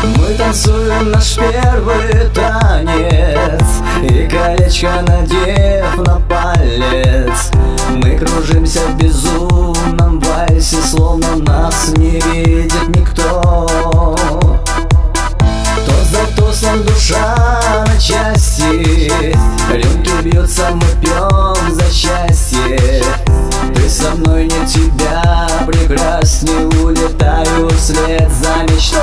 Мы танцуем наш первый танец, и колечко надев на палец. Мы кружимся в безумном вальсе, словно нас не видит никто. Тост за тостом душа на части, рюмки бьются, мы пьем за счастье. Ты со мной, не тебя прекрасней, улетаю вслед за мечтой.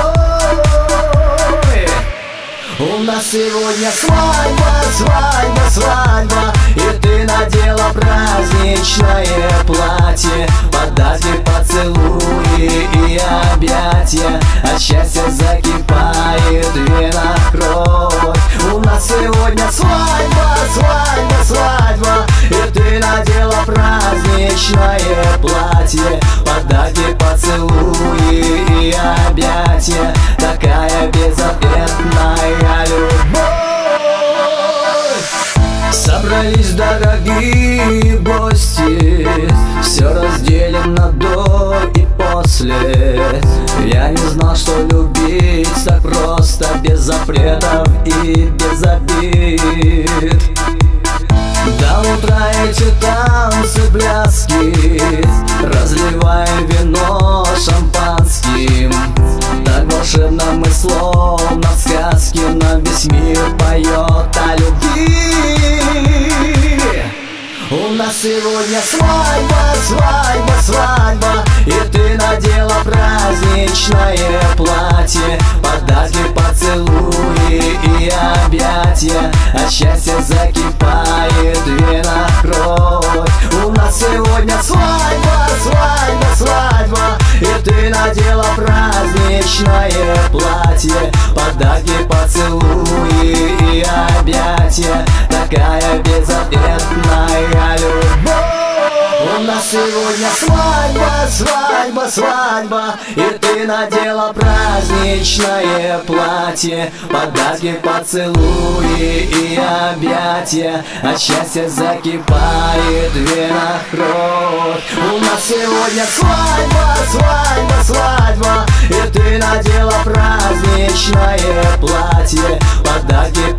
У нас сегодня свадьба, свадьба, свадьба, и ты надела праздничное платье. Подарки, поцелуи и объятия, от счастья закипает вена, кровь. У нас сегодня свадьба, свадьба, свадьба, и ты надела праздничное платье. Подарки, поцелуи и объятия, такая безответная любовь. Собрались дорогие гости, все разделим на до и после. Я не знал, что любить так просто, без запретов и без обид. До утра эти танцы, пляски, разливаем вино шампанским. Так волшебно мы, словно в сказке, нам весь мир поет о любви. У нас сегодня свадьба, свадьба, свадьба, и ты надела праздничное платье. Подарки, поцелуи и объятия, от счастья закипает вена, кровь. У нас сегодня свадьба, свадьба, свадьба, и ты надела праздничное платье. Подарки, поцелуи и объятия, такая безответная любовь. У нас сегодня свадьба, свадьба, свадьба, и ты надела праздничное платье. Подарки, поцелуи и объятия, от счастья закипает вена, кровь. У нас сегодня свадьба, свадьба, свадьба, и ты надела праздничное платье. Подарки,